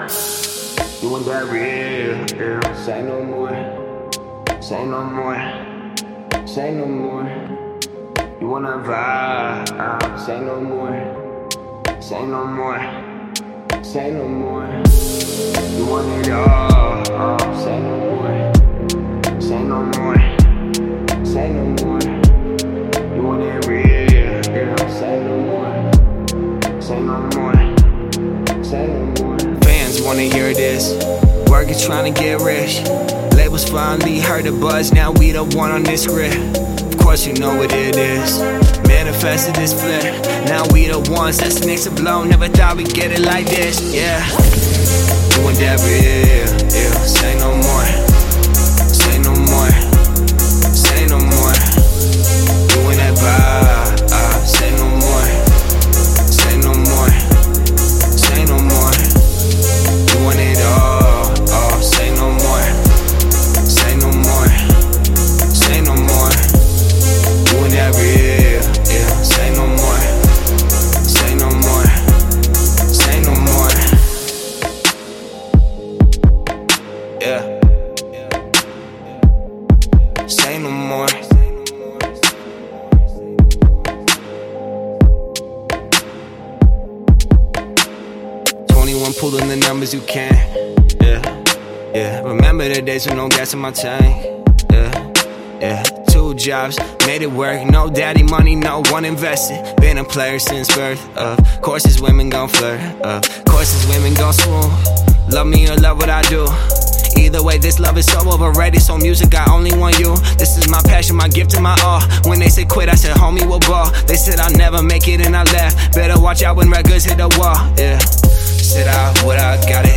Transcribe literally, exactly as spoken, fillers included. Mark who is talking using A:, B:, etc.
A: more. You want that real, yeah. Say no more. Say no more. Say no more. You wanna vibe? Say no more. Say no more. Say no more. You want it all? Say no more. Say no more. Say no more. You want it real? Yeah. Say no more. Say no more. Say no more. Fans wanna hear this. Working trying to get rich. Labels finally heard the buzz. Now we the one on this grid. Of course you know what it is. Manifested this flip. Now we the ones that's the next to blow. Never thought we'd get it like this. Yeah. You want that real? Yeah. Say no more. Say no more. Say no more. You want that vibe? Uh, say no more. Say no more. Say no more. You want it all? Oh, say no more. Say no more. Say no more. You want that real? Yeah. Say no more. Say no more. Say no more. Yeah. Say no more. twenty-one pulling the numbers you can. Yeah, yeah. Remember the days with no gas in my tank. Yeah, yeah. Two jobs, made it work. No daddy money, no one invested. Been a player since birth. Of course, these women gon' flirt. Of course, these women gon' swoon. Love me or love what I do. Either way, this love is so overrated. So music, I only want you. This is my passion, my gift and my all. When they said quit, I said, homie, we'll ball. They said I'll never make it and I left. Better watch out when records hit the wall. Yeah. Sit out what I got it.